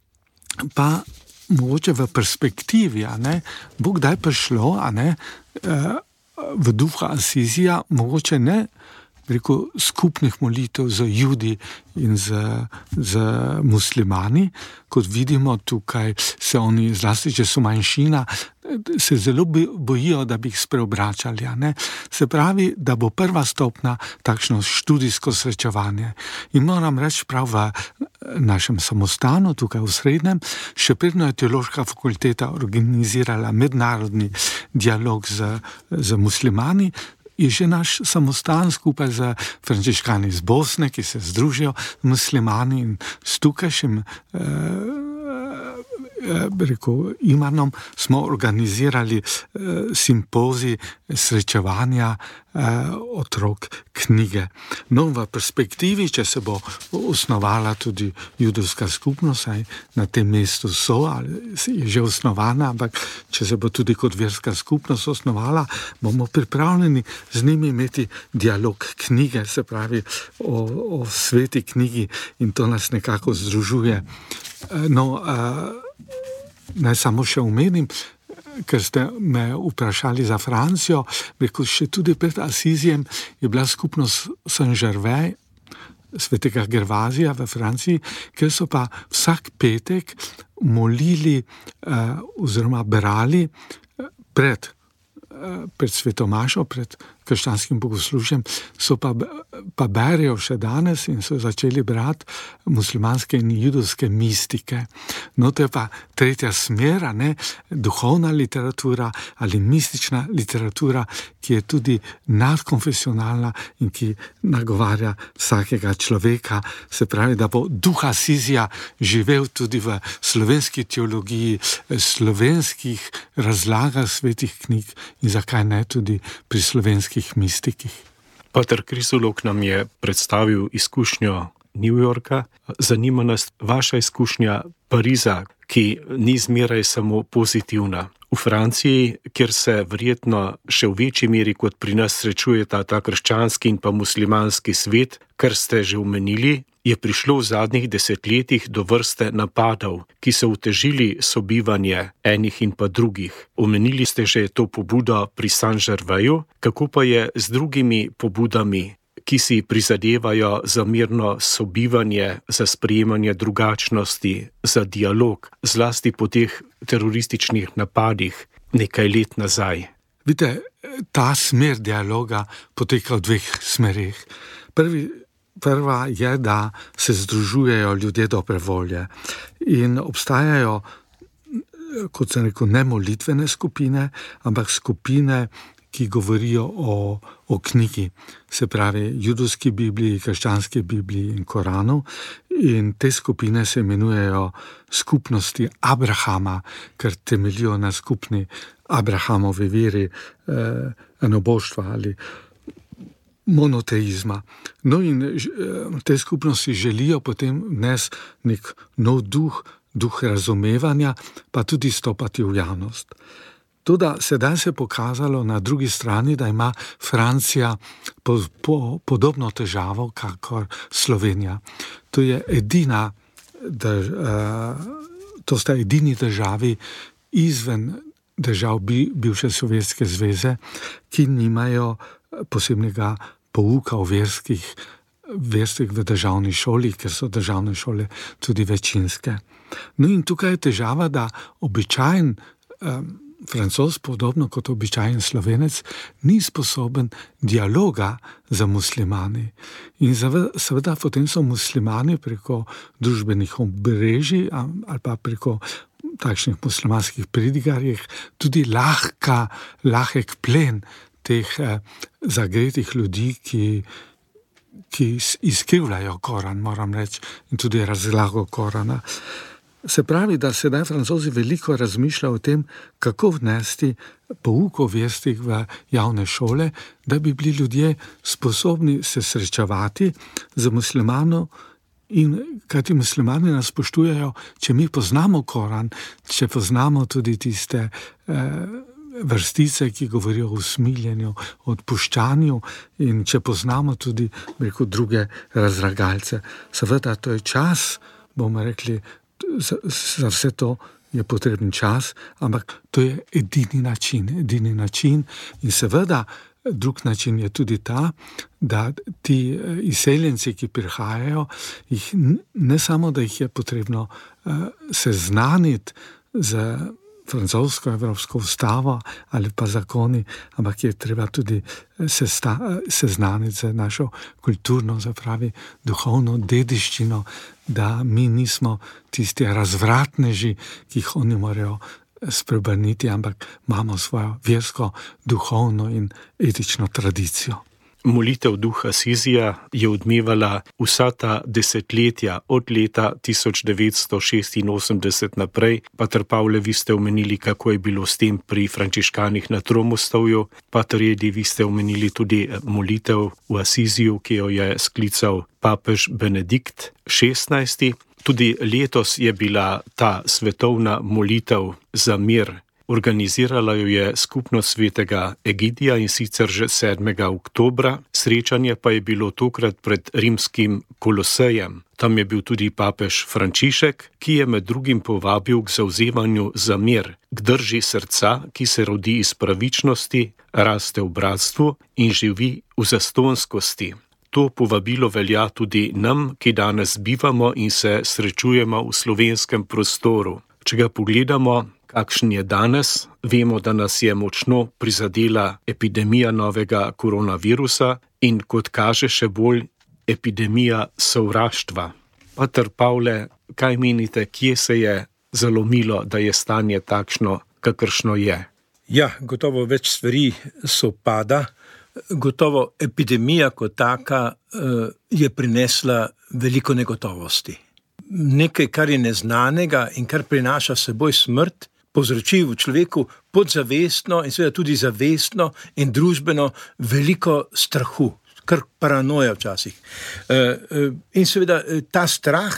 pa mogoče v perspektivi, a ne, bo kdaj prišlo, a ne, eh, v duha Asizija, mogoče ne, rekel, skupnih molitev z Judi in z, z muslimani, kot vidimo tukaj se oni, zlasti, če so manjšina, se zelo bojijo, da bi jih spreobračali. Ne? Se pravi, da bo prva stopna takšno študijsko srečevanje. In moram reči, prav v našem samostanu, tukaj v Srednjem, še predno je teološka fakulteta organizirala mednarodni dialog z, z muslimani, je že naš samostan skupaj z frančiškani iz Bosne, ki se združijo muslimani in s tukajšim eh, rekel, imanom smo organizirali eh, simpozij srečevanja eh, otrok knjige. No, v perspektivi, če se bo osnovala tudi judovska skupnost, saj na tem mestu so, ali je že osnovana, ampak če se bo tudi kot verska skupnost osnovala, bomo pripravljeni z njimi imeti dialog knjige, se pravi o, o sveti knjigi in to nas nekako združuje. No, eh, naj samo še omenim, ker ste me vprašali za Francijo, rekel, še tudi pred Asizijem je bila skupnost Saint-Gervais, svetega Gervazija v Franciji, ker so pa vsak petek molili eh, oziroma berali pred, eh, pred svetomašo, pred krščanskim bogoslužjem, so pa, pa berijo še danes in so začeli brati muslimanske in judovske mistike. No, to je pa tretja smera, ne, duhovna literatura ali mistična literatura, ki je tudi nadkonfesionalna in ki nagovarja vsakega človeka. Se pravi, da bo duh Asizija živel tudi v slovenski teologiji, slovenskih razlagah svetih knjig in zakaj ne tudi pri slovenskih mistikih. Pater Krisolog nam je predstavil izkušnjo New Yorka. Zanima nas vaša izkušnja Pariza, ki ni zmeraj samo pozitivna. V Franciji, kjer se verjetno še v večji meri kot pri nas srečujeta ta krščanski in pa muslimanski svet, kar ste že omenili, je prišlo v zadnjih desetletjih do vrste napadov, ki so otežili sobivanje enih in pa drugih. Omenili ste že to pobudo pri Saint-Gervaisu, kako pa je z drugimi pobudami, ki si prizadevajo za mirno sobivanje, za sprejemanje drugačnosti, za dialog, zlasti po teh terorističnih napadih nekaj let nazaj. Vidite, ta smer dialoga poteka v dveh smerih. Prvi Prva je, da se združujejo ljudje dobre volje in obstajajo, kot sem rekel, ne molitvene skupine, ampak skupine, ki govorijo o, o knjigi, se pravi judovski Bibliji, krščanski Bibliji in Koranu, in te skupine se imenujejo skupnosti Abrahama, ker temeljijo na skupni Abrahamovi veri, eh, enoboštva ali monoteizma. No in te skupnosti želijo potem vnes nek nov duh, duh razumevanja, pa tudi stopati v javnost. Toda sedaj se je pokazalo na drugi strani, da ima Francija po, po, podobno težavo, kakor Slovenija. To je edina, drž, uh, to sta edini državi izven držav bivše Sovjetske zveze, ki nimajo posebnega pouka o verskih, verskih v državni šoli, ker so državne šole tudi večinske. No in tukaj je težava, da običajen um, Francoz, podobno kot običajen Slovenec, ni sposoben dialoga za muslimani. In seveda potem so muslimani preko družbenih omrežij ali pa preko takšnih muslimanskih pridigarjih tudi lahka, lahek plen teh eh, zagretih ljudi, ki, ki izkrivljajo Koran, moram reči, in tudi razlago Korana. Se pravi, da sedaj Francozi veliko razmišljajo o tem, kako vnesti pouk o verskih v javne šole, da bi bili ljudje sposobni se srečevati z muslimanom, in kajti muslimani nas spoštujejo, če mi poznamo Koran, če poznamo tudi tiste eh, vrstice, ki govorijo o usmiljenju, o odpuščanju, in če poznamo tudi, rekel, druge razlagalce. Seveda, to je čas, bomo rekli, za, za vse to je potreben čas, ampak to je edini način, edini način in seveda drug način je tudi ta, da ti izseljenci, ki prihajajo, jih ne samo, da jih je potrebno uh, seznaniti z francosko evropsko ustavo ali pa zakoni, ampak je treba tudi sesta, seznaniti z našo kulturno, zapravi duhovno dediščino, da mi nismo tisti razvratneži, ki jih oni morajo spreobrniti, ampak imamo svojo versko, duhovno in etično tradicijo. Molitev duha Sizija je odmevala vsa ta desetletja od leta tisoč devetsto šestinosemdeset naprej. Pater Pavle, vi ste omenili, kako je bilo s tem pri frančiškanih na Tromostovju. Pater Edi, vi ste omenili tudi molitev v Asiziju, ki jo je sklical papež Benedikt šestnajsti. Tudi letos je bila ta svetovna molitev za mir. Organizirala jo je skupnost svetega Egidija in sicer že sedmega oktobra, srečanje pa je bilo tokrat pred rimskim Kolosejem. Tam je bil tudi papež Frančišek, ki je med drugim povabil k zavzemanju za mir, k drži srca, ki se rodi iz pravičnosti, raste v bratstvu in živi v zastonskosti. To povabilo velja tudi nam, ki danes bivamo in se srečujemo v slovenskem prostoru. Če ga pogledamo, kakšen je danes, vemo, da nas je močno prizadela epidemija novega koronavirusa in kot kaže še bolj epidemija sovraštva. Pater Pavle, kaj menite, kje se je zalomilo, da je stanje takšno, kakršno je? Ja, gotovo več stvari sovpada. Gotovo epidemija kot taka je prinesla veliko negotovosti. Nekaj, kar je neznanega in kar prinaša seboj smrt, povzroči v človeku podzavestno in seveda tudi zavestno in družbeno veliko strahu, kar paranoja včasih. In seveda ta strah,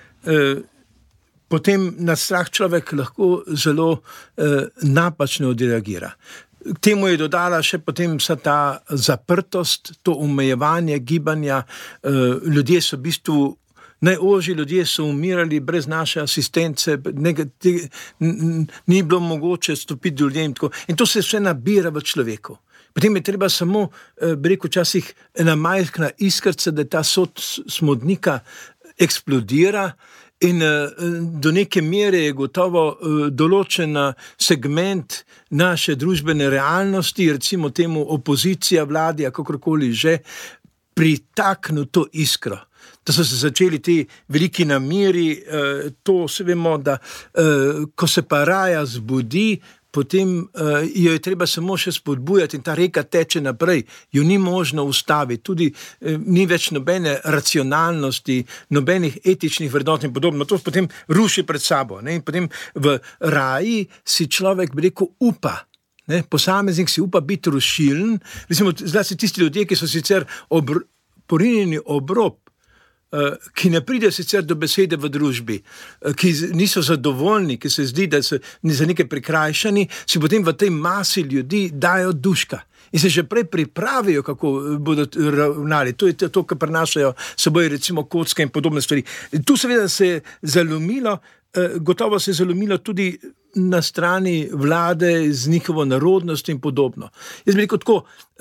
potem na strah človek lahko zelo napačno odreagira. K temu je dodala še potem vsa ta zaprtost, to omejevanje gibanja, ljudje so v bistvu Najožji ljudje so umirali brez naše asistence, negati, ni bilo mogoče stopiti do ljudem. In to se vse nabira v človeku. Potem je treba samo, bi rekel, včasih ena majhna iskrca, da ta sod smodnika eksplodira in do neke mere je gotovo določena segment naše družbene realnosti, recimo temu opozicija vladi, kakorkoli že, pritaknil to iskro. Da so se začeli ti veliki namiri, to se vemo, da ko se pa raja zbudi, potem jo je treba samo še spodbujati in ta reka teče naprej, jo ni možno ustaviti, tudi ni več nobene racionalnosti, nobenih etičnih vrednot in podobno, to potem ruši pred sabo, ne? In potem v raji si človek, bi rekel, upa Ne? Posameznik si upa biti rušilen, recimo, zlasti tisti ljudje, ki so sicer obr, porinjeni ob rob, ki ne pride sicer do besede v družbi, ki niso zadovoljni, ki se zdi, da so za nekaj prikrajšani, si potem v tej masi ljudi dajo duška in se že prej pripravijo, kako bodo ravnali. To je to, kar prinašajo seboj, recimo kocke in podobne stvari. Tu seveda se je zalomilo, gotovo se je zalomilo tudi na strani vlade z njihovo narodnostjo in podobno. Jaz bi rekel tako,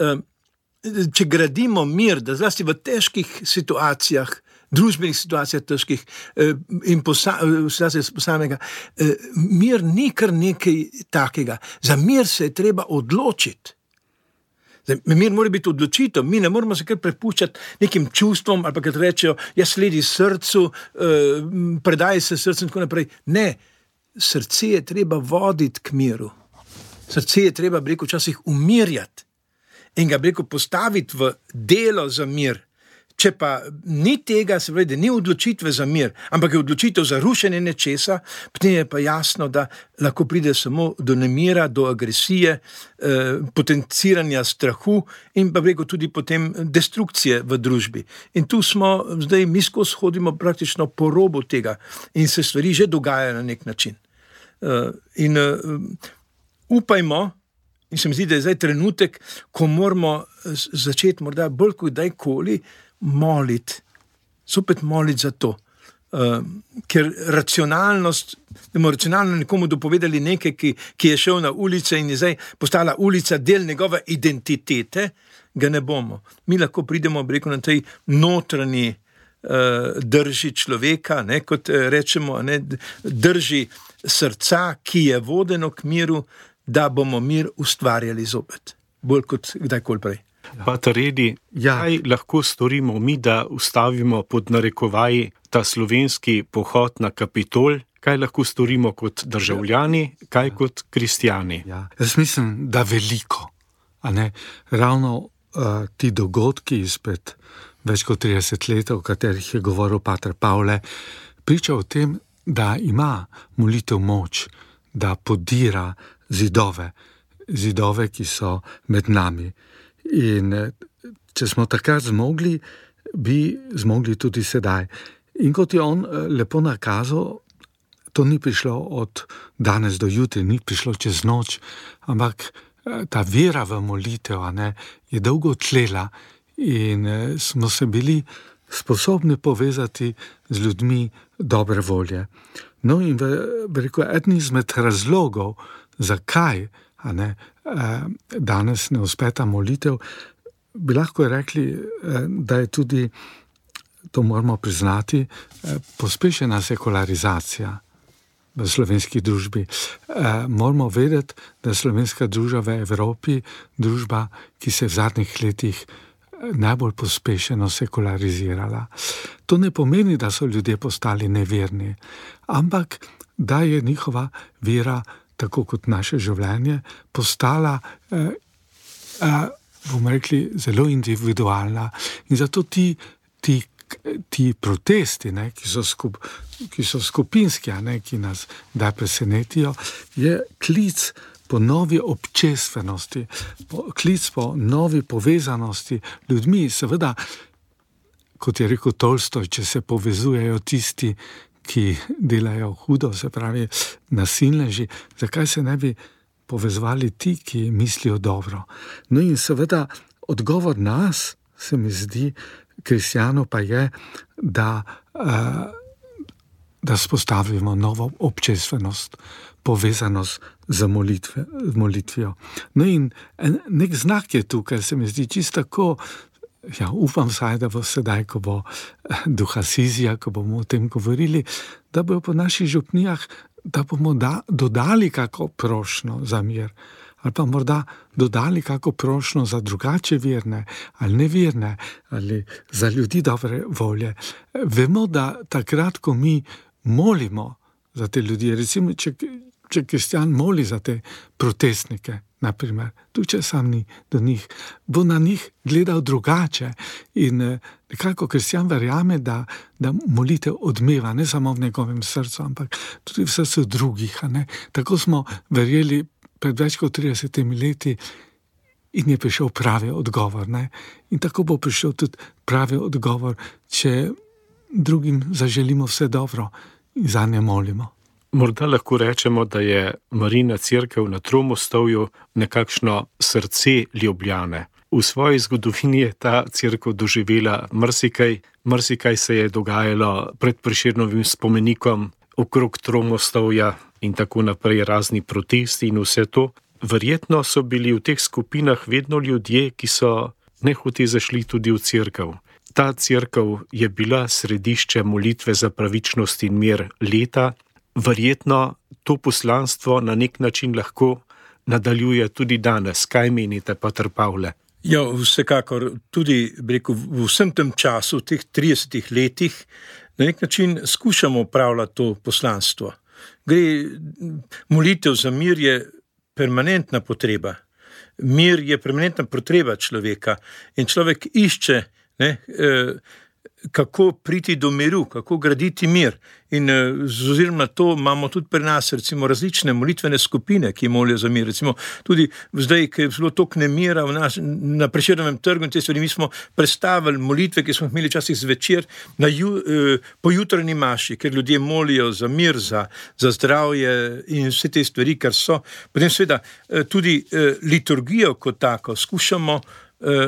če gradimo mir, da zlasti v težkih situacijah, družbenih situacijah težkih in posa, posamega, mir ni kar nekaj takega. Za mir se je treba odločiti. Zdaj, mir mora biti odločitev, mi ne moramo se kar prepuščati nekim čustvom, ali pa kad rečejo, jaz sledi srcu, predaj se srcu in tako naprej. Ne, srce je treba voditi k miru. Srce je treba, bi rekel, včasih umirjati in ga, bi rekel, postaviti v delo za mir. Če pa ni tega, se pravi, da ni odločitve za mir, ampak je odločitev za rušenje nečesa, potem je pa jasno, da lahko pride samo do nemira, do agresije, eh, potenciranja strahu in pa rekel tudi potem destrukcije v družbi. In tu smo, zdaj mi skozi hodimo praktično po robu tega in se stvari že dogajajo na nek način. Eh, in eh, upajmo, in se mi zdi, da je zdaj trenutek, ko moramo začeti morda bolj kot dajkoli moliti, zopet moliti za to, uh, ker racionalnost, da bomo racionalno nekomu dopovedali nekaj, ki, ki je šel na ulice in je zdaj postala ulica del njegove identitete, ga ne bomo. Mi lahko pridemo, bi rekel, na tej notranji uh, drži človeka, ne, kot rečemo, ne, drži srca, ki je vodeno k miru, da bomo mir ustvarjali zopet, bolj kot kdajkoli prej. Pater Redi, ja. Kaj lahko storimo mi, da ustavimo pod narekovaji ta slovenski pohod na Kapitol? Kaj lahko storimo kot državljani, kaj ja. Kot kristjani? Ja. Jaz mislim, da veliko. A ne? Ravno uh, ti dogodki izpred več kot trideset let, o katerih je govoril pater Pavle, priča o tem, da ima molitev moč, da podira zidove, zidove, ki so med nami. In če smo takrat zmogli, bi zmogli tudi sedaj. In kot je on lepo nakazal, to ni prišlo od danes do jutri, ni prišlo čez noč, ampak ta vera v molitev, a ne, je dolgo tlela in smo se bili sposobni povezati z ljudmi dobre volje. No in v, bi rekel, eden izmed razlogov, zakaj a ne, danes ne uspe ta molitev, bi lahko rekli, da je tudi, to moramo priznati, pospešena sekularizacija v slovenski družbi. Moramo vedeti, da je slovenska družba v Evropi družba, ki se v zadnjih letih najbolj pospešeno sekularizirala. To ne pomeni, da so ljudje postali neverni, ampak da je njihova vera, tako kot naše življenje, postala, eh, eh, bomo rekli, zelo individualna. In zato ti, ti, ti protesti, ne, ki, so skup, ki so skupinski, ne, ki nas da presenetijo, je klic po novi občestvenosti, po, klic po novi povezanosti ljudmi. Seveda, kot je rekel Tolstoj, če se povezujejo tisti, ki delajo hudo, se pravi nasilneži, zakaj se ne bi povezvali ti, ki mislijo dobro. No in seveda odgovor nas, se mi zdi, kristjanov pa je, da, uh, da spostavimo novo občestvenost, povezanost z molitve, molitvijo. No in en, nek znak je tukaj, se mi zdi čisto tako. Ja, upam vsaj, da bo sedaj, ko bo duha Sizija, ko bomo o tem govorili, da bojo po naših župnijah, da bomo da, dodali kako prošnjo za mir, ali pa morda dodali kako prošnjo za drugače verne, ali neverne, ali za ljudi dobre volje. Vemo, da takrat, ko mi molimo za te ljudi, recimo, če, če kristjan moli za te protestnike, naprimer, tudi če sam ni do njih, bo na njih gledal drugače in nekako kristjan verjame, da, da molitev odmeva ne samo v njegovem srcu, ampak tudi v srcu drugih. A ne? Tako smo verjeli pred več kot tridesetimi leti in je prišel pravi odgovor. Ne? In tako bo prišel tudi pravi odgovor, če drugim zaželimo vse dobro in za nje molimo. Morda lahko rečemo, da je Marijina cerkev na Tromostovju nekakšno srce Ljubljane. V svoji zgodovini je ta cerkev doživela marsikaj, marsikaj se je dogajalo pred Prešernovim spomenikom, okrog Tromostovja in tako naprej, razni protesti in vse to. Verjetno so bili v teh skupinah vedno ljudje, ki so nehote zašli tudi v cerkev. Ta cerkev je bila središče molitve za pravičnost in mir leta. Verjetno to poslanstvo na nek način lahko nadaljuje tudi danes. Kaj menite, pater Pavle? Ja, vsekakor tudi, rekel, v vsem tem času, v teh tridesetih letih, na nek način skušamo upravljati to poslanstvo. Gre, molitev za mir je permanentna potreba. Mir je permanentna potreba človeka in človek išče, ne, eh, kako priti do miru, kako graditi mir. In z ozirom na to imamo tudi pri nas recimo različne molitvene skupine, ki molijo za mir. Recimo tudi zdaj, ki je bilo toliko nemira v naš, na Prešernovem trgu in te stvari, mi smo predstavili molitve, ki smo imeli včasih zvečer na ju, eh, pojutranji maši, ker ljudje molijo za mir, za, za zdravje in vse te stvari, kar so. Potem seveda eh, tudi eh, liturgijo kot tako skušamo eh,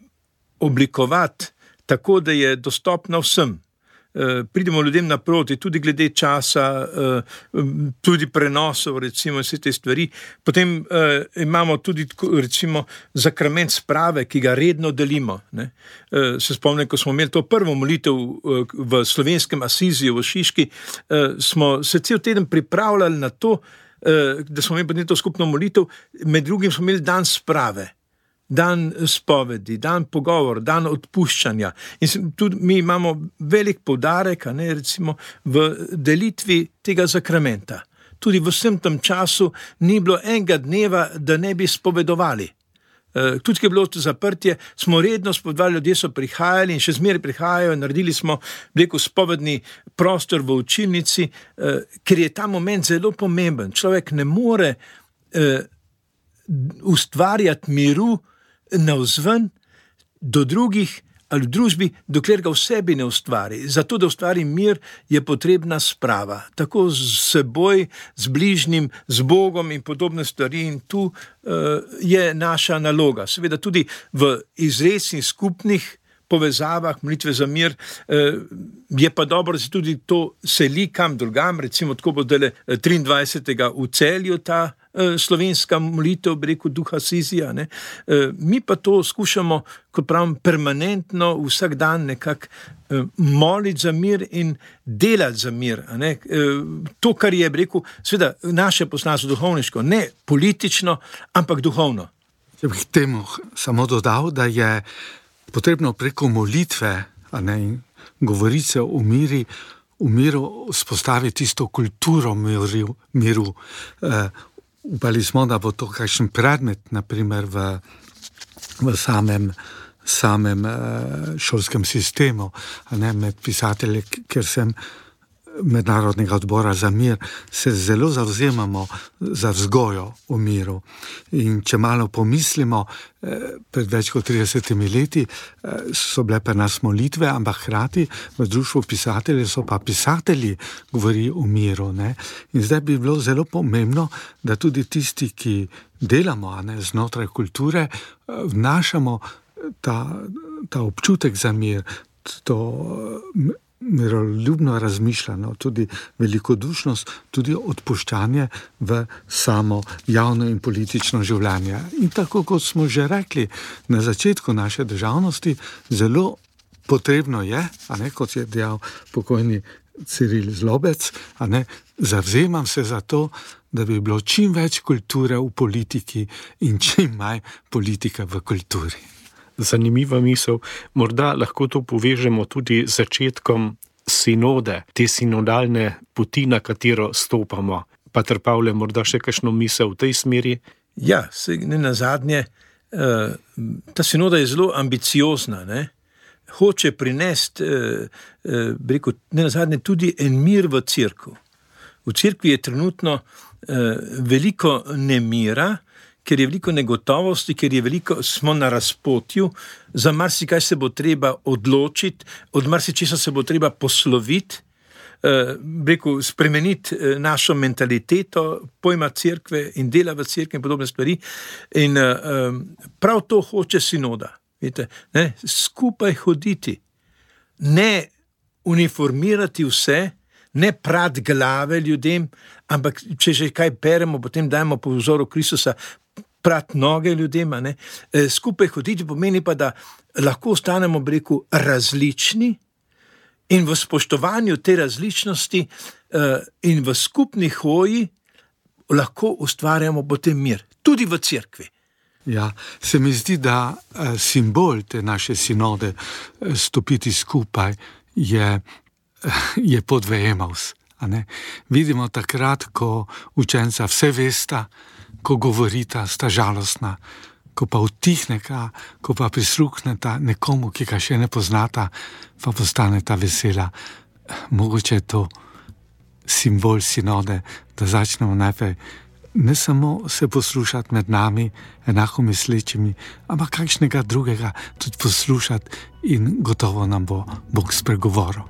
oblikovati tako, da je dostopna vsem. E, pridemo ljudem naproti, tudi glede časa, e, tudi prenosov, recimo, vse te stvari. Potem e, imamo tudi, recimo, sakrament sprave, ki ga redno delimo. Ne? E, se spomnim, ko smo imeli to prvo molitev e, v slovenskem Asiziju, v Šiški, e, smo se cel teden pripravljali na to, e, da smo imeli potem to skupno molitev, med drugim smo imeli dan sprave. Dan spovedi, dan pogovor, dan odpuščanja. In tudi mi imamo velik poudarek, ne, recimo, v delitvi tega sakramenta. Tudi v vsem tem času ni bilo enega dneva, da ne bi spovedovali. Tudi, ki je bilo to zaprtje, smo redno spovedovali, ljudje so prihajali in še zmeraj prihajajo, naredili smo, rekel, spovedni prostor v učilnici, ker je ta moment zelo pomemben. Človek ne more ustvarjati miru navzven do drugih ali v družbi, dokler ga v sebi ne ustvari. Zato, da ustvari mir, je potrebna sprava. Tako z seboj, z bližnjim, z Bogom in podobne stvari. In tu uh, je naša naloga. Seveda tudi v izresnih skupnih povezavah, molitve za mir, uh, je pa dobro, da se tudi to seli kam drugam. Recimo, tako bo dele triindvajsetega v Celju ta slovenska molitev, bi rekel, duha Asizija. Ne? Mi pa to skušamo, kot pravim, permanentno vsak dan nekako moliti za mir in delati za mir. Ne? To, kar je, bi rekel, seveda naše poslanstvo duhovniško, ne politično, ampak duhovno. Če bi k temu samo dodal, da je potrebno preko molitve, a ne, in govorice o miri, v miru spostaviti tisto kulturo miru, miru. Uh, Upali smo, da bo to kakšen predmet, naprimer v, v samem, samem šolskem sistemu, ne, med pisatelji, ker sem Mednarodnega odbora za mir, se zelo zavzemamo za vzgojo v miru. In če malo pomislimo, pred več kot tridesetimi leti so bile pri nas molitve, ampak hkrati v društvu pisateljev so pa pisatelji govori o miru. Ne? In zdaj bi bilo zelo pomembno, da tudi tisti, ki delamo, ne, znotraj kulture, vnašamo ta, ta občutek za mir, to miroljubno razmišljanje, tudi velikodušnost, tudi odpuščanje v samo javno in politično življenje. In tako, kot smo že rekli na začetku naše državnosti, zelo potrebno je, a ne, kot je dejal pokojni Ciril Zlobec, a ne, zavzemam se za to, da bi bilo čim več kulture v politiki in čim manj politike v kulturi. Zanimiva misel. Morda lahko to povežemo tudi z začetkom sinode, te sinodalne poti, na katero stopamo. Pater Pavle, morda še kakšno misel v tej smeri? Ja, se, ne nazadnje, uh, ta sinoda je zelo ambiciozna, ne? Hoče prinesti, uh, uh, rekel, ne nazadnje, tudi en mir v cerkev. V cerkvi je trenutno eh, veliko nemira, ker je veliko negotovosti, ker je veliko, smo na razpotju, za marsikaj se bo treba odločiti, od marsičesa se bo treba posloviti, eh, rekel, spremeniti eh, našo mentaliteto, pojma cerkve in dela v cerkvi in podobne stvari. In eh, prav to hoče sinoda. Vete, ne, skupaj hoditi, ne uniformirati vse, ne prati glave ljudem, ampak če že kaj beremo, potem dajmo po vzoru Kristusa prati noge ljudem. Ne. E, skupaj hoditi pomeni pa, da lahko ostanemo, bi rekel, različni in v spoštovanju te različnosti e, in v skupni hoji lahko ustvarjamo potem mir, tudi v cerkvi. Ja, se mi zdi, da eh, simbol te naše sinode eh, stopiti skupaj je, eh, je pot v Emaus. A ne? Vidimo takrat, ko učenca vse vesta, ko govorita, sta žalostna, ko pa utihneta, ko pa prisluhneta nekomu, ki ga še ne poznata, pa postaneta vesela. Mogoče je to simbol sinode, da začnemo najprej ne samo se poslušati med nami, enako mislečimi, ampak kakšnega drugega tudi poslušati in gotovo nam bo Bog spregovoril.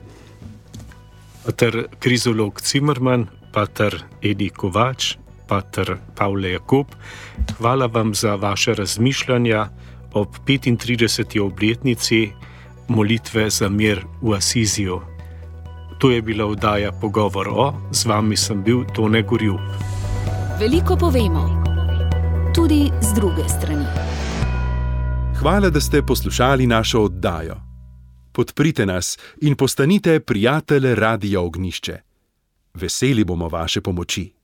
Pater Krizolog Cimerman, pater Edi Kovač, pater Pavle Jakob, hvala vam za vaše razmišljanja ob petintrideseti obletnici molitve za mir v Asiziju. To je bila oddaja Pogovor o, z vami sem bil Tone Gorjup. Veliko povemo, tudi z druge strani. Hvala, da ste poslušali našo oddajo. Podprite nas in postanite prijatelj Radia Ognjišče. Veseli bomo vaše pomoči.